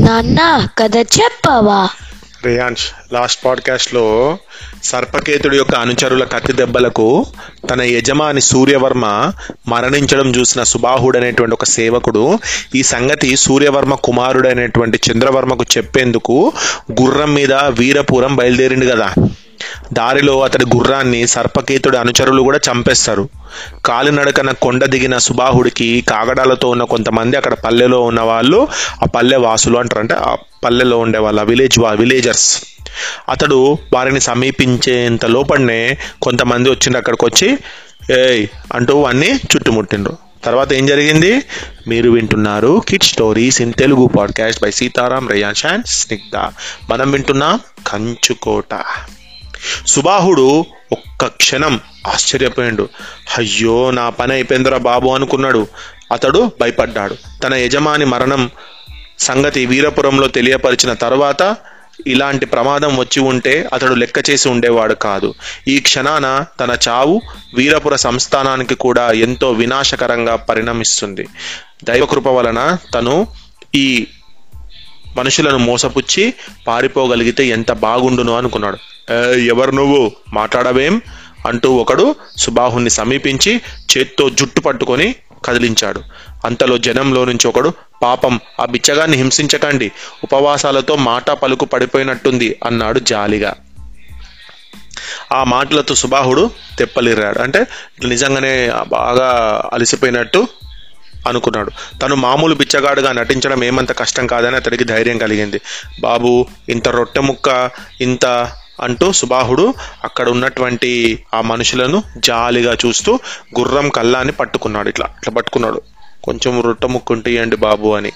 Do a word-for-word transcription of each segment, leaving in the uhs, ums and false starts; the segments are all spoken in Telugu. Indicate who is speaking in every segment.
Speaker 1: నాన్న కథ చెప్పవా?
Speaker 2: రియాన్ష్, లాస్ట్ పాడ్కాస్ట్లో సర్పకేతుడి యొక్క అనుచరుల కత్తి దెబ్బలకు తన యజమాని సూర్యవర్మ మరణించడం చూసిన సుబాహుడు అనేటువంటి ఒక సేవకుడు ఈ సంగతి సూర్యవర్మ కుమారుడైనటువంటి చంద్రవర్మకు చెప్పేందుకు గుర్రం మీద వీరపురం బయలుదేరిండు కదా. దారిలో అతడి గుర్రాన్ని సర్పకేతుడి అనుచరులు కూడా చంపేస్తారు. కాలినడకన కొండ దిగిన సుబాహుడికి కాగడాలతో ఉన్న కొంతమంది అక్కడ పల్లెలో ఉన్న వాళ్ళు, ఆ పల్లె వాసులు అంటారు, అంటే ఆ పల్లెలో ఉండే వాళ్ళ విలేజ్ విలేజర్స్, అతడు వారిని సమీపించేంత లోపలనే కొంతమంది వచ్చిండ్రు. అక్కడికి వచ్చి ఏయ్ అంటూ వాడిని చుట్టుముట్టిండ్రు. తర్వాత ఏం జరిగింది మీరు వింటున్నారు kid stories in Telugu podcast by Sitaram, Reyansh and Snigdha. మనం వింటున్నాం కంచుకోట. సుబాహుడు ఒక్క క్షణం ఆశ్చర్యపోయాడు. అయ్యో నా పని అయిపోయిందిరా బాబు అనుకున్నాడు. అతడు భయపడ్డాడు. తన యజమాని మరణం సంగతి వీరపురంలో తెలియపరిచిన తర్వాత ఇలాంటి ప్రమాదం వచ్చి ఉంటే అతడు లెక్క చేసి ఉండేవాడు కాదు. ఈ క్షణాన తన చావు వీరపుర సంస్థానానికి కూడా ఎంతో వినాశకరంగా పరిణమిస్తుంది. దైవకృప వలన తను ఈ మనుషులను మోసపుచ్చి పారిపోగలిగితే ఎంత బాగుండును అనుకున్నాడు. ఎవరు నువ్వు, మాట్లాడవేం అంటూ ఒకడు సుబాహుని సమీపించి చేత్తో జుట్టు పట్టుకొని కదిలించాడు. అంతలో జనంలో నుంచి ఒకడు, పాపం ఆ బిచ్చగాన్ని హింసించకండి, ఉపవాసాలతో మాట పలుకు పడిపోయినట్టుంది అన్నాడు జాలిగా. ఆ మాటలతో సుబాహుడు తెప్పలిరాడు. అంటే నిజంగానే బాగా అలసిపోయినట్టు అనుకున్నాడు. తను మామూలు బిచ్చగాడుగా నటించడం ఏమంత కష్టం కాదని అతడికి ధైర్యం కలిగింది. బాబు ఇంత రొట్టె ముక్క ఇంత అంటూ సుబాహుడు అక్కడ ఉన్నటువంటి ఆ మనుషులను జాలిగా చూస్తూ గుర్రం కళ్ళాన్ని పట్టుకున్నాడు. ఇట్లా ఇట్లా పట్టుకున్నాడు. కొంచెం రొట్టె ముక్క ఉంటేయండి బాబు అని.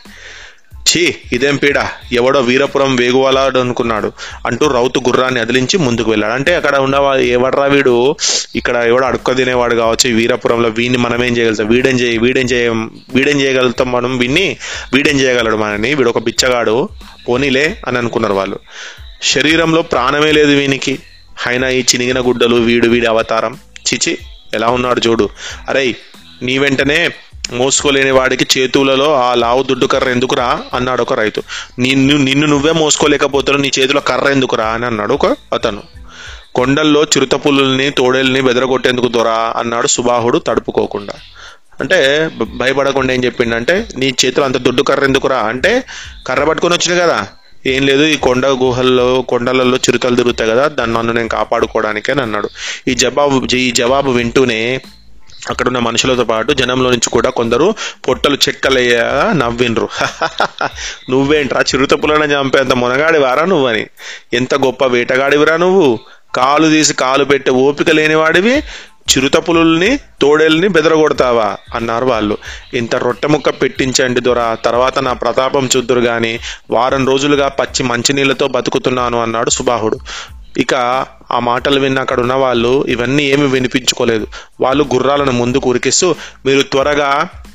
Speaker 2: ఛీ ఇదేం పీడ, ఎవడో వీరపురం వేగువలాడు అనుకున్నాడు అంటూ రౌతు గుర్రాన్ని అదిలించి ముందుకు వెళ్ళాడు. అంటే అక్కడ ఉన్నవా ఎవడ్రా వీడు, ఇక్కడ ఎవడో అడుక్క తినేవాడు కావచ్చు ఈ వీరపురంలో, వీడిని మనం ఏం చేయగలుగుతాం, వీడేం చేయ వీడేం చేయ వీడేం చేయగలుగుతాం మనం, వీడిని వీడేం చేయగలడు మనని, వీడు ఒక బిచ్చగాడు పోనీలే అని అనుకున్నారు వాళ్ళు. శరీరంలో ప్రాణమే లేదు వీనికి, అయినా ఈ చినిగిన గుడ్డలు, వీడు వీడి అవతారం, చిచి ఎలా ఉన్నాడు చూడు. అరే నీ వెంటనే మోసుకోలేని వాడికి చేతులలో ఆ లావు దుడ్డు కర్ర ఎందుకురా అన్నాడు ఒక రైతు. నిన్ను నిన్ను నువ్వే మోసుకోలేకపోతున్నావు, నీ చేతిలో కర్ర ఎందుకురా అని అన్నాడు ఒక అతను. కొండల్లో చిరుతపుల్ని తోడేల్ని బెదరగొట్టేందుకు దొరా అన్నాడు సుబాహుడు తడుపుకోకుండా. అంటే భయపడకుండా ఏం చెప్పిండంటే, నీ చేతిలో అంత దుడ్డు కర్ర ఎందుకురా అంటే, కర్ర పట్టుకొని వచ్చింది కదా, ఏం లేదు ఈ కొండ గుహల్లో కొండలలో చిరుతలు తిరుగుతాయి కదా, దాన్ని నన్ను నేను కాపాడుకోవడానికే అన్నాడు. ఈ జవాబు ఈ జవాబు వింటూనే అక్కడున్న మనుషులతో పాటు జనంలో నుంచి కూడా కొందరు పొట్టలు చెక్కలయ్యా నవ్విండ్రు. నువ్వేంట్రా చిరుతపులను చంపేంత మునగాడి వారా నువ్వని, ఎంత గొప్ప వేటగాడివిరా నువ్వు, కాలు తీసి కాలు పెట్టే ఓపిక లేనివాడివి చిరుతపులుల్ని తోడేల్ని బెదరగొడతావా అన్నారు వాళ్ళు. ఇంత రొట్టె ముక్క పెట్టించండి దొరా, తర్వాత నా ప్రతాపం చూద్దురు గాని, వారం రోజులుగా పచ్చి మంచినీళ్లతో బతుకుతున్నాను అన్నాడు సుబాహుడు. ఇక ఆ మాటలు విన్న అక్కడ ఉన్న వాళ్ళు ఇవన్నీ ఏమి వినిపించుకోలేదు. వాళ్ళు గుర్రాలను ముందుకు ఉరికిస్తూ, మీరు త్వరగా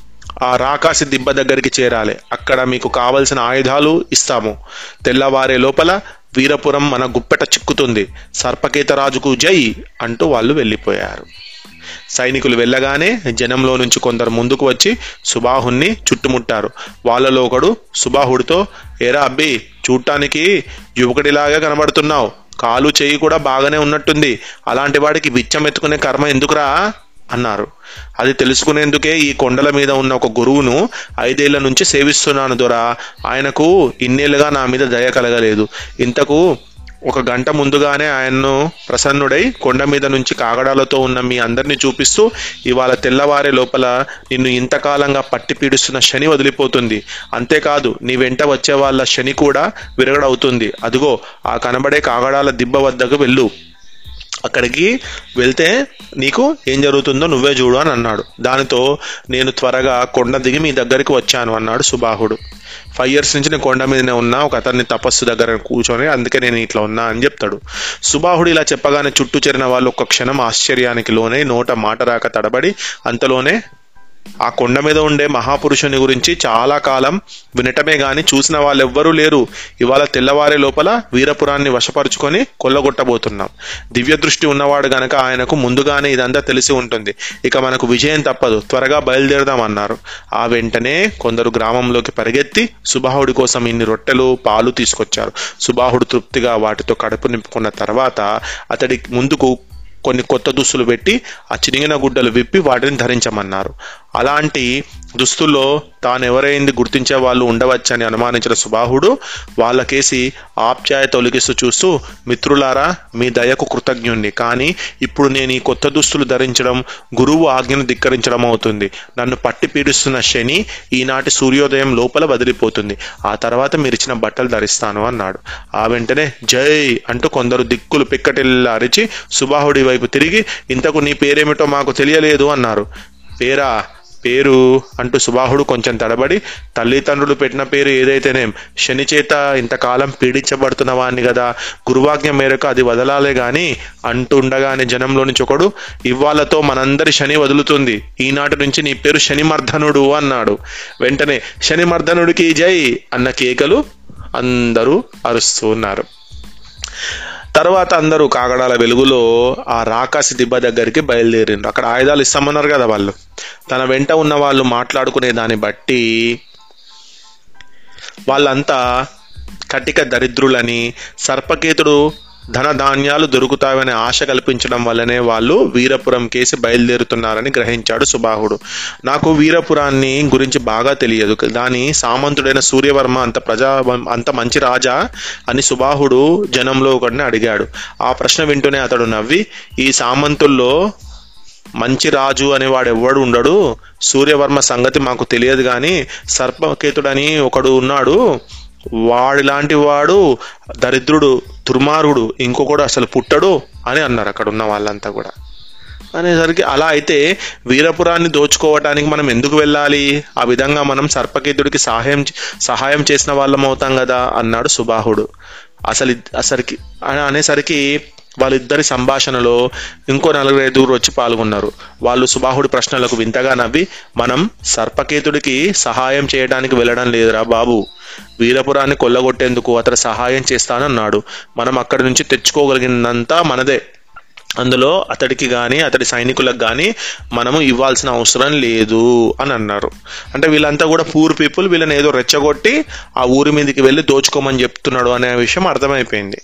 Speaker 2: ఆ రాకాసి దిబ్బ దగ్గరికి చేరాలి, అక్కడ మీకు కావలసిన ఆయుధాలు ఇస్తాము, తెల్లవారే లోపల వీరపురం మన గుప్పెట చిక్కుతుంది, సర్పకేతరాజుకు జై అంటూ వాళ్ళు వెళ్ళిపోయారు. సైనికులు వెళ్ళగానే జనంలో నుంచి కొందరు ముందుకు వచ్చి సుబాహుని చుట్టుముట్టారు. వాళ్ళలో ఒకడు సుబాహుడితో, ఏరా అబ్బి చూడటానికి యువకుడిలాగా కనబడుతున్నావు, కాలు చేయి కూడా బాగానే ఉన్నట్టుంది, అలాంటి వాడికి బిచ్చం ఎత్తుకునే కర్మ ఎందుకురా అన్నారు. అది తెలుసుకునేందుకే ఈ కొండల మీద ఉన్న ఒక గురువును ఐదేళ్ల నుంచి సేవిస్తున్నాను దొరా, ఆయనకు ఇన్నేళ్లుగా నా మీద దయ కలగలేదు. ఇంతకు ఒక గంట ముందుగానే ఆయన్ను ప్రసన్నుడై కొండ మీద నుంచి కాగడాలతో ఉన్న మీ అందరినీ చూపిస్తూ, ఇవాళ తెల్లవారే లోపల నిన్ను ఇంతకాలంగా పట్టి పీడిస్తున్న శని వదిలిపోతుంది, అంతేకాదు నీ వెంట వచ్చే వాళ్ళ శని కూడా విరగడవుతుంది, అదిగో ఆ కనబడే కాగడాల దిబ్బ వద్దకు వెళ్ళు, అక్కడికి వెళ్తే నీకు ఏం జరుగుతుందో నువ్వే చూడు అని అన్నాడు. దానితో నేను త్వరగా కొండ దిగి మీ దగ్గరికి వచ్చాను అన్నాడు సుబాహుడు. ఫైవ్ ఇయర్స్ నుంచి నేను కొండ మీదనే ఉన్నా, ఒక అతన్ని తపస్సు దగ్గర కూర్చొని, అందుకే నేను ఇట్లా ఉన్నా అని చెప్తాడు. సుబాహుడు ఇలా చెప్పగానే చుట్టూ చేరిన వాళ్ళు ఒక్క క్షణం ఆశ్చర్యానికి లోనై నోట మాట రాక తడబడి, అంతలోనే ఆ కొండ మీద ఉండే మహాపురుషుని గురించి చాలా కాలం వినటమే గాని చూసిన వాళ్ళెవ్వరూ లేరు. ఇవాళ తెల్లవారే లోపల వీరపురాన్ని వశపరుచుకొని కొల్లగొట్టబోతున్నాం. దివ్య దృష్టి ఉన్నవాడు గనక ఆయనకు ముందుగానే ఇదంతా తెలిసి ఉంటుంది. ఇక మనకు విజయం తప్పదు, త్వరగా బయలుదేరదామన్నారు. ఆ వెంటనే కొందరు గ్రామంలోకి పరిగెత్తి సుబాహుడి కోసం ఇన్ని రొట్టెలు పాలు తీసుకొచ్చారు. సుబాహుడు తృప్తిగా వాటితో కడుపు నింపుకున్న తర్వాత అతడి ముందుకు కొన్ని కొత్త దుస్తులు పెట్టి ఆ చినిగిన గుడ్డలు విప్పి వాటిని ధరించమన్నారు. అలాంటి దుస్తుల్లో తాను ఎవరైంది గుర్తించే వాళ్ళు ఉండవచ్చని అనుమానించిన సుబాహుడు వాళ్ళకేసి ఆప్యాయత ఒలిగిస్తూ చూస్తూ, మిత్రులారా, మీ దయకు కృతజ్ఞుణ్ణి. కానీ ఇప్పుడు నేను ఈ కొత్త దుస్తులు ధరించడం గురువు ఆజ్ఞను ధిక్కరించడం అవుతుంది. నన్ను పట్టి పీడిస్తున్న శని ఈనాటి సూర్యోదయం లోపల వదిలిపోతుంది. ఆ తర్వాత మీరిచ్చిన బట్టలు ధరిస్తాను అన్నాడు. ఆ వెంటనే జై అంటూ కొందరు దిక్కులు పిక్కటిల్లా అరిచి సుబాహుడి వైపు తిరిగి, ఇంతకు నీ పేరేమిటో మాకు తెలియలేదు అన్నారు. పేరా పేరు అంటూ సుబాహుడు కొంచెం తడబడి, తల్లిదండ్రులు పెట్టిన పేరు ఏదైతేనేం, శని చేత ఇంతకాలం పీడించబడుతున్న వాడిని కదా, గురువాజ్ఞ మేరకు అది వదలాలే గాని అంటుండగానే జనంలో నుంచి ఒకడు, ఇవ్వాలతో మనందరి శని వదులుతుంది, ఈనాటి నుంచి నీ పేరు శనిమర్ధనుడు అన్నాడు. వెంటనే శనిమర్ధనుడికి జై అన్న కేకలు అందరూ అరుస్తూ ఉన్నారు. తర్వాత అందరూ కాగడాల వెలుగులో ఆ రాకాసి దిబ్బ దగ్గరికి బయలుదేరిండ్రు. అక్కడ ఆయుధాలు ఇస్తామన్నారు కదా వాళ్ళు. తన వెంట ఉన్న వాళ్ళు మాట్లాడుకునే దాన్ని బట్టి వాళ్ళంతా కటిక దరిద్రులని, సర్పకేతుడు ధన ధాన్యాలు దొరుకుతావనే ఆశ కల్పించడం వల్లనే వాళ్ళు వీరపురం కేసి బయలుదేరుతున్నారని గ్రహించాడు సుబాహుడు. నాకు వీరపురాన్ని గురించి బాగా తెలియదు, దాని సామంతుడైన సూర్యవర్మ అంత ప్రజా అంత మంచి రాజా అని సుబాహుడు జనంలో ఒకడిని అడిగాడు. ఆ ప్రశ్న వింటూనే అతడు నవ్వి, ఈ సామంతుల్లో మంచి రాజు అనేవాడు ఎవడు ఉండడు, సూర్యవర్మ సంగతి మాకు తెలియదు కానీ సర్పకేతుడని ఒకడు ఉన్నాడు, వాడిలాంటి వాడు దరిద్రుడు, దుర్మార్గుడు, ఇంకొకడు అసలు పుట్టడు అని అన్నారు అక్కడ ఉన్న వాళ్ళంతా కూడా. అనేసరికి అలా అయితే వీరపురాన్ని దోచుకోవటానికి మనం ఎందుకు వెళ్ళాలి, ఆ విధంగా మనం సర్పకేతుడికి సహాయం సహాయం చేసిన వాళ్ళం అవుతాం కదా అన్నాడు సుబాహుడు. అసలు అసలుకి అనేసరికి వాళ్ళిద్దరి సంభాషణలో ఇంకో నలుగురు ఐదుగురు వచ్చి పాల్గొన్నారు. వాళ్ళు సుబాహుడి ప్రశ్నలకు వింతగా నవ్వి, మనం సర్పకేతుడికి సహాయం చేయడానికి వెళ్ళడం లేదురా బాబు, వీరపురాన్ని కొల్లగొట్టేందుకు అతడు సహాయం చేస్తానన్నాడు. మనం అక్కడి నుంచి తెచ్చుకోగలిగినంతా మనదే, అందులో అతడికి కానీ అతడి సైనికులకు కానీ మనము ఇవ్వాల్సిన అవసరం లేదు అని అన్నారు. అంటే వీళ్ళంతా కూడా పూర్ పీపుల్, వీళ్ళని ఏదో రెచ్చగొట్టి ఆ ఊరి మీదకి వెళ్ళి దోచుకోమని చెప్తున్నాడు అనే విషయం అర్థమైపోయింది.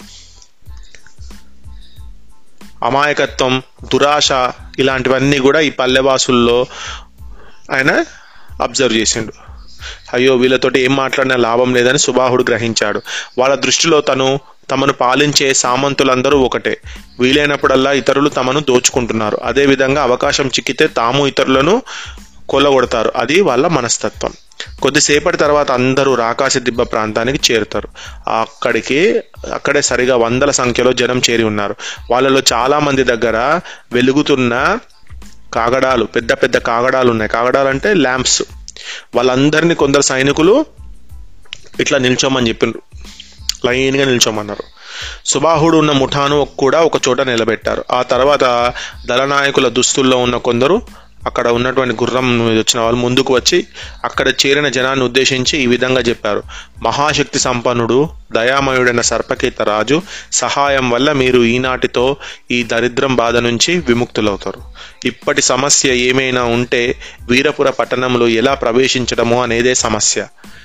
Speaker 2: అమాయకత్వం, దురాశ ఇలాంటివన్నీ కూడా ఈ పల్లెవాసుల్లో ఆయన అబ్జర్వ్ చేసిండు. అయ్యో వీళ్ళతోటి ఏం మాట్లాడినా లాభం లేదని సుబాహుడు గ్రహించాడు. వాళ్ళ దృష్టిలో తను తమను పాలించే సామంతులందరూ ఒకటే, వీలైనప్పుడల్లా ఇతరులు తమను దోచుకుంటున్నారు, అదేవిధంగా అవకాశం చిక్కితే తాము ఇతరులను కొల్లగొడతారు, అది వాళ్ళ మనస్తత్వం. కొద్దిసేపటి తర్వాత అందరూ రాకాసి దిబ్బ ప్రాంతానికి చేరుతారు. అక్కడికి అక్కడే సరిగా వందల సంఖ్యలో జనం చేరి ఉన్నారు. వాళ్ళలో చాలా మంది దగ్గర వెలుగుతున్న కాగడాలు, పెద్ద పెద్ద కాగడాలు ఉన్నాయి. కాగడాలు అంటే ల్యాంప్స్. వాళ్ళందరినీ కొందరు సైనికులు ఇట్లా నిల్చోమని చెప్పిండ్రు, లైన్గా నిల్చోమన్నారు. సుబాహుడు ఉన్న ముఠాను కూడా ఒక చోట నిలబెట్టారు. ఆ తర్వాత దళనాయకుల దుస్తుల్లో ఉన్న కొందరు అక్కడ ఉన్నటువంటి గుర్రం మీద వచ్చిన వాళ్ళు ముందుకు వచ్చి అక్కడ చేరిన జనాన్ని ఉద్దేశించి ఈ విధంగా చెప్పారు, మహాశక్తి సంపన్నుడు దయామయుడైన సర్పకేత రాజు సహాయం వల్ల మీరు ఈనాటితో ఈ దరిద్రం బాధ నుంచి విముక్తులవుతారు. ఇప్పటి సమస్య ఏమైనా ఉంటే వీరపుర పట్టణంలో ఎలా ప్రవేశించడము అనేదే సమస్య.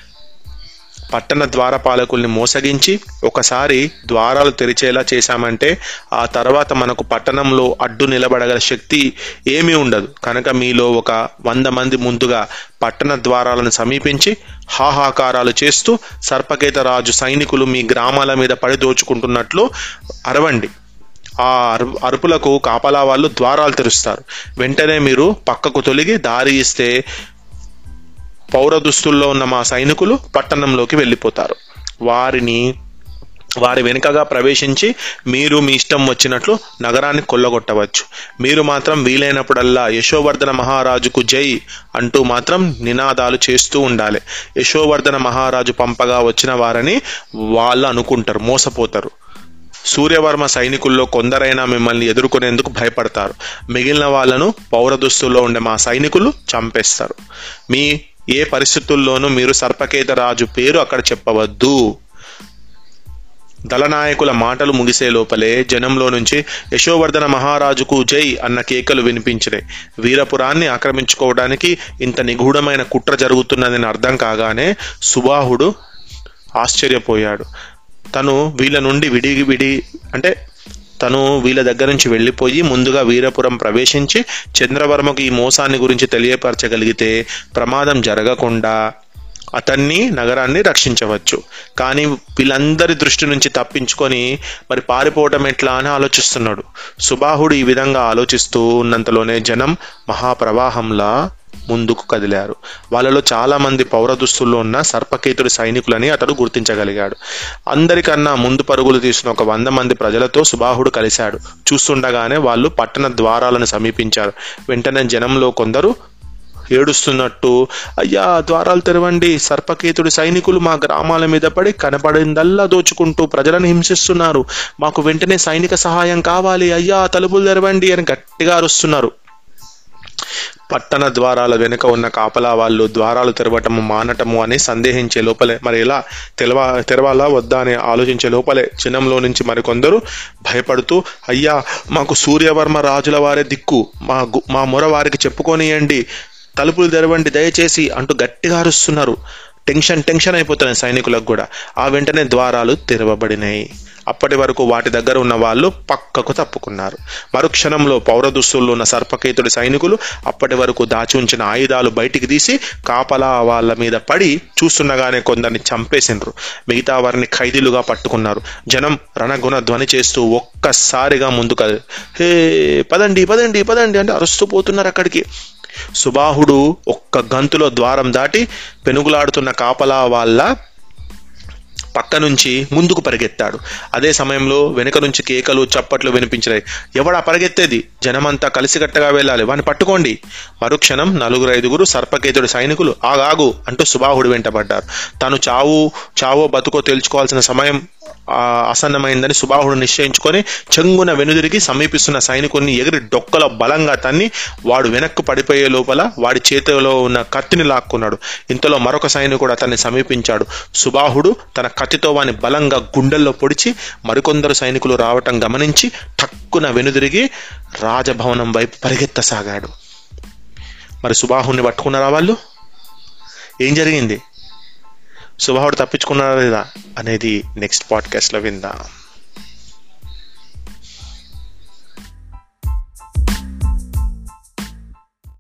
Speaker 2: పట్టణ ద్వారపాలకుల్ని మోసగించి ఒకసారి ద్వారాలు తెరిచేలా చేశామంటే ఆ తర్వాత మనకు పట్టణంలో అడ్డు నిలబడగల శక్తి ఏమీ ఉండదు. కనుక మీలో ఒక వంద మంది ముందుగా పట్టణ ద్వారాలను సమీపించి హాహాకారాలు చేస్తూ సర్పకేత రాజు సైనికులు మీ గ్రామాల మీద పడి దోచుకుంటున్నట్లు అరవండి. ఆ అరుపులకు కాపలా వాళ్ళు ద్వారాలు తెరుస్తారు. వెంటనే మీరు పక్కకు తొలగి దారి ఇస్తే పౌర దుస్తుల్లో ఉన్న మా సైనికులు పట్టణంలోకి వెళ్ళిపోతారు. వారిని వారి వెనుకగా ప్రవేశించి మీరు మీ ఇష్టం వచ్చినట్లు నగరాన్ని కొల్లగొట్టవచ్చు. మీరు మాత్రం వీలైనప్పుడల్లా యశోవర్ధన మహారాజుకు జై అంటూ మాత్రం నినాదాలు చేస్తూ ఉండాలి. యశోవర్ధన మహారాజు పంపగా వచ్చిన వారని వాళ్ళు అనుకుంటారు, మోసపోతారు. సూర్యవర్మ సైనికుల్లో కొందరైనా మిమ్మల్ని ఎదుర్కొనేందుకు భయపడతారు. మిగిలిన వాళ్ళను పౌర దుస్తుల్లో ఉండే మా సైనికులు చంపేస్తారు. మీ ఏ పరిస్థితుల్లోనూ మీరు సర్పకేత రాజు పేరు అక్కడ చెప్పవద్దు. దళనాయకుల మాటలు ముగిసే లోపలే జనంలో నుంచి యశోవర్ధన మహారాజుకు జై అన్న కేకలు వినిపించినాయి. వీరపురాన్ని ఆక్రమించుకోవడానికి ఇంత నిగూఢమైన కుట్ర జరుగుతున్నదని అర్థం కాగానే సుబాహుడు ఆశ్చర్యపోయాడు. తను వీళ్ళ నుండి విడి విడి అంటే తను వీళ్ళ దగ్గర నుంచి వెళ్ళిపోయి ముందుగా వీరపురం ప్రవేశించి చంద్రవర్మకు ఈ మోసాన్ని గురించి తెలియపరచగలిగితే ప్రమాదం జరగకుండా అతన్ని నగరాన్ని రక్షించవచ్చు. కానీ వీళ్ళందరి దృష్టి నుంచి తప్పించుకొని మరి పారిపోవటం ఎట్లా అని ఆలోచిస్తున్నాడు. సుబాహుడు ఈ విధంగా ఆలోచిస్తూ ఉన్నంతలోనే జనం మహాప్రవాహంలా ముందుకు కదిలారు. వాళ్ళలో చాలా మంది పౌర దుస్తుల్లో ఉన్న సర్పకేతుడి సైనికులని అతడు గుర్తించగలిగాడు. అందరికన్నా ముందు పరుగులు తీసిన ఒక వంద మంది ప్రజలతో సుబాహుడు కలిశాడు. చూస్తుండగానే వాళ్ళు పట్టణ ద్వారాలను సమీపించారు. వెంటనే జనంలో కొందరు ఏడుస్తున్నట్టు, అయ్యా ద్వారాలు తెరవండి, సర్పకేతుడి సైనికులు మా గ్రామాల మీద పడి కనపడిందల్లా దోచుకుంటూ ప్రజలను హింసిస్తున్నారు, మాకు వెంటనే సైనిక సహాయం కావాలి, అయ్యా తలుపులు తెరవండి అని గట్టిగా అరుస్తున్నారు. పట్టణ ద్వారాల వెనుక ఉన్న కాపలా వాళ్ళు ద్వారాలు తెరవటము మానటము అని సందేహించే లోపలే, మరి ఎలా తెలవా తెరవాలా వద్దా అని ఆలోచించే లోపలే జనంలో నుంచి మరికొందరు భయపడుతూ, అయ్యా మాకు సూర్యవర్మ రాజుల వారే దిక్కు, మా మా మొర వారికి చెప్పుకోనియండి, తలుపులు తెరవండి దయచేసి అంటూ గట్టిగా అరుస్తున్నారు. టెన్షన్ టెన్షన్ అయిపోతున్నాయి సైనికులకు కూడా. ఆ వెంటనే ద్వారాలు తెరవబడినాయి. అప్పటి వరకు వాటి దగ్గర ఉన్న వాళ్ళు పక్కకు తప్పుకున్నారు. మరుక్షణంలో పౌర దుస్తుల్లో ఉన్న సర్పకేతుడి సైనికులు అప్పటి వరకు దాచి ఉంచిన ఆయుధాలు బయటికి తీసి కాపలా వాళ్ళ మీద పడి చూస్తుండగానే కొందరిని చంపేసిండ్రు. మిగతా వారిని ఖైదీలుగా పట్టుకున్నారు. జనం రణగుణ ధ్వని చేస్తూ ఒక్కసారిగా ముందుకు, హే పదండి పదండి పదండి అంటే అరుస్తూ పోతున్నారు అక్కడికి. సుబాహుడు ఒక్క గంతులో ద్వారం దాటి పెనుగులాడుతున్న కాపలా వాళ్ళ పక్క నుంచి ముందుకు పరిగెత్తాడు. అదే సమయంలో వెనుక నుంచి కేకలు చప్పట్లు వినిపించాయి. ఎవడా పరిగెత్తేది? జనమంతా కలిసికట్టగా వెళ్ళాలి, వాడిని పట్టుకోండి. మరుక్షణం నలుగురు ఐదుగురు సర్పకేతుడి సైనికులు ఆగాగు అంటూ సుబాహుడు వెంటబడ్డారు. తాను చావు చావో బతుకో తేల్చుకోవాల్సిన సమయం ఆసన్నమైందని సుబాహుడు నిశ్చయించుకొని చెంగున వెనుదిరిగి సమీపిస్తున్న సైనికుడిని ఎగిరి డొక్కలో బలంగా తన్ని వాడు వెనక్కు పడిపోయే లోపల వాడి చేతిలో ఉన్న కత్తిని లాక్కున్నాడు. ఇంతలో మరొక సైనికుడు అతన్ని సమీపించాడు. సుబాహుడు తన కత్తితో వాని బలంగా గుండెల్లో పొడిచి మరికొందరు సైనికులు రావటం గమనించి ఠక్కున వెనుదిరిగి రాజభవనం వైపు పరిగెత్తసాగాడు. మరి సుబాహుడిని పట్టుకున్నారా వాళ్ళు? ఏం జరిగింది? సుబాహుడు తప్పించుకున్నారా లేదా అనేది నెక్స్ట్ పాడ్కాస్ట్లో విందాం.